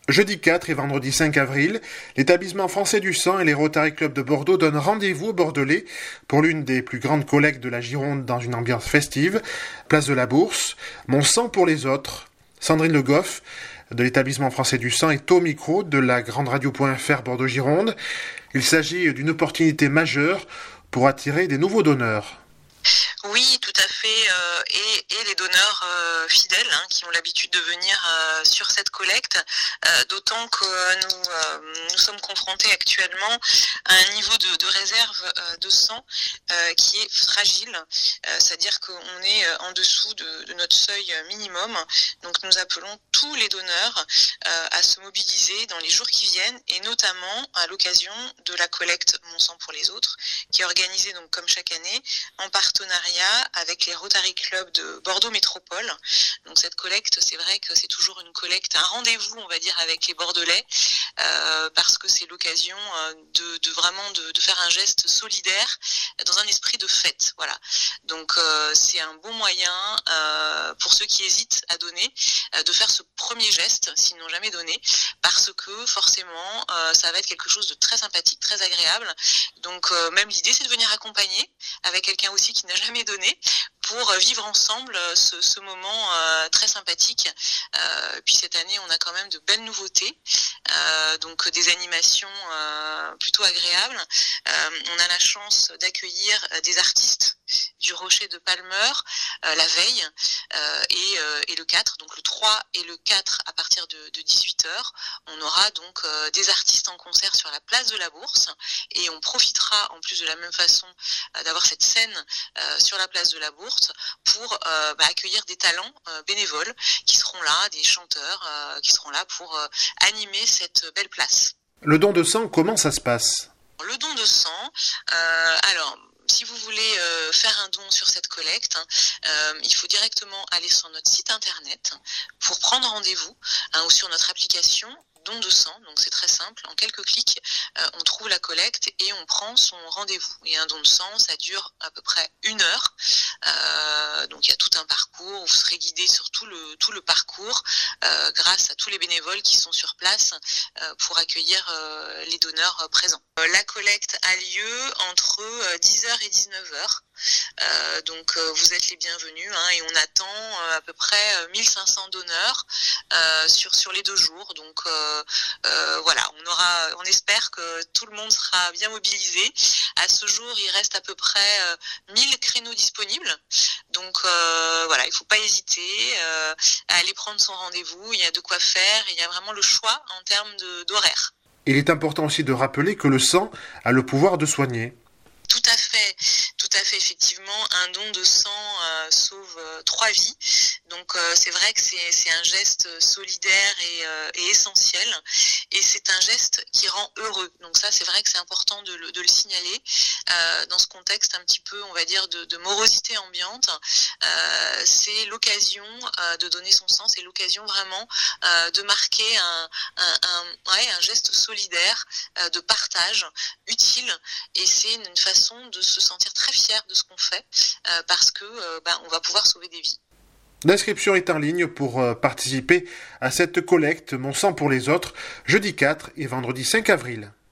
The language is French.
Jeudi 4 et vendredi 5 avril, l'établissement français du sang et les Rotary Club de Bordeaux donnent rendez-vous aux Bordelais pour l'une des plus grandes collectes de la Gironde dans une ambiance festive. Place de la Bourse, Mon sang pour les autres. Sandrine Le Goff de l'établissement français du sang est au micro de la grande radio.fr Bordeaux-Gironde. Il s'agit d'une opportunité majeure pour attirer des nouveaux donneurs. Oui, tout à fait, et les donneurs fidèles qui ont l'habitude de venir sur cette collecte, d'autant que nous sommes confrontés actuellement à un niveau de réserve de sang qui est fragile, c'est-à-dire qu'on est en dessous de notre seuil minimum. Donc nous appelons tous les donneurs à se mobiliser dans les jours qui viennent, et notamment à l'occasion de la collecte Mon sang pour les autres, qui est organisée donc comme chaque année en partenariat avec les Rotary Club de Bordeaux Métropole. Donc cette collecte, c'est vrai que c'est toujours une collecte, un rendez-vous, on va dire, avec les Bordelais, parce que c'est l'occasion de vraiment de faire un geste solidaire dans un esprit de fête. Voilà. Donc c'est un bon moyen pour ceux qui hésitent à donner, de faire ce premier geste s'ils n'ont jamais donné, parce que forcément ça va être quelque chose de très sympathique, très agréable. Donc même l'idée, c'est de venir accompagner avec quelqu'un aussi qui n'a jamais donné, pour vivre ensemble ce moment très sympathique. Puis cette année, on a quand même de belles nouveautés, donc des animations plutôt agréables. On a la chance d'accueillir des artistes du Rocher de Palmeur la veille et le 4, donc le 3 et le 4 à partir de 18h. On aura donc des artistes en concert sur la place de la Bourse, et on profitera en plus de la même façon d'avoir cette scène sur la place de la Bourse pour accueillir des talents bénévoles qui seront là, des chanteurs qui seront là pour animer cette belle place. Le don de sang, comment ça se passe ? Le don de sang, alors si vous voulez faire un don sur cette collecte, il faut directement aller sur notre site internet pour prendre rendez-vous, ou sur notre application don de sang. Donc c'est très simple, en quelques clics, on trouve la collecte et on prend son rendez-vous. Et un don de sang, ça dure à peu près 1 heure. Donc il y a tout un parcours, vous serez guidé sur tout le parcours grâce à tous les bénévoles qui sont sur place pour accueillir les donneurs présents. La collecte a lieu entre 10h et 19h. Donc vous êtes les bienvenus, et on attend à peu près 1500 donneurs sur les 2 jours. Donc voilà, on espère que tout le monde sera bien mobilisé. À ce jour, il reste à peu près 1000 créneaux disponibles. Donc voilà, il ne faut pas hésiter à aller prendre son rendez-vous. Il y a de quoi faire, et il y a vraiment le choix en termes d'horaire. Il est important aussi de rappeler que le sang a le pouvoir de soigner. Tout à fait, effectivement, un don de sang sauve 3 vies. Donc c'est vrai que c'est un geste solidaire et essentiel, et c'est un geste qui rend heureux. Donc ça, c'est vrai que c'est important de le signaler dans ce contexte un petit peu, on va dire, de morosité ambiante. C'est l'occasion de donner son sang, c'est l'occasion vraiment de marquer un geste solidaire, de partage utile, et c'est une façon de se sentir très fier de ce qu'on fait, parce que on va pouvoir sauver des vies. L'inscription est en ligne pour participer à cette collecte Mon sang pour les autres, jeudi 4 et vendredi 5 avril.